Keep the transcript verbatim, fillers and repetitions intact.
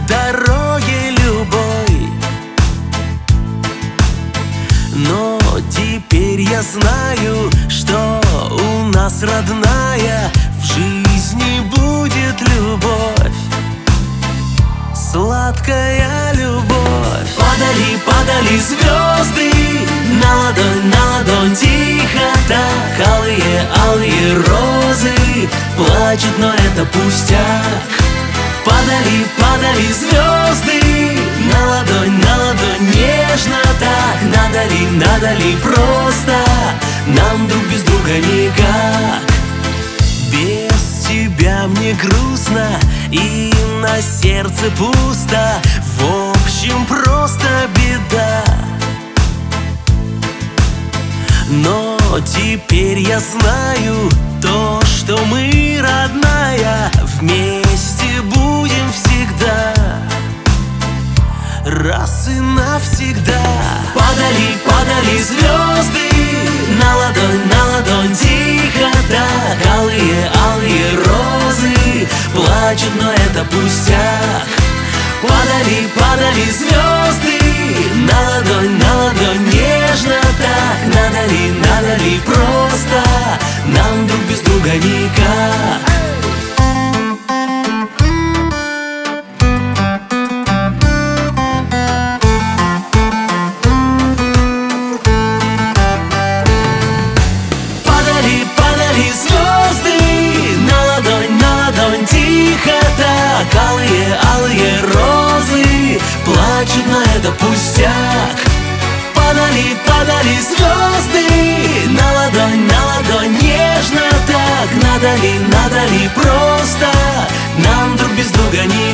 дороге любой. Но теперь я знаю, что у нас, родная, в жизни будет любовь, сладкая любовь. Падали, падали звезды на ладонь, на ладонь, тихо так. Алые, алые розы плачут, но это пустяк. Падали, падали звезды на ладонь, на ладонь, нежно так. Надо ли, надо ли просто нам друг без друга никак? Без тебя мне грустно и на сердце пусто. В общем, просто беда. Но теперь я знаю то, что мы, родная, вместе будем всегда, раз и навсегда. Падали, падали звезды на ладонь, на ладонь, тихо так. Алые, алые розы плачут, но это пустяк. Падали, падали звезды на ладонь, на ладонь, нежно так. Надо ли, надо ли просто нам друг без друга никак? Падали, падали звезды на ладонь, на ладонь, тихо так. Алые, алые розы плачут, но это пустяк. Падали, падали звезды на ладонь, на ладонь, нежно так. Надо ли, надо ли просто нам друг без друга не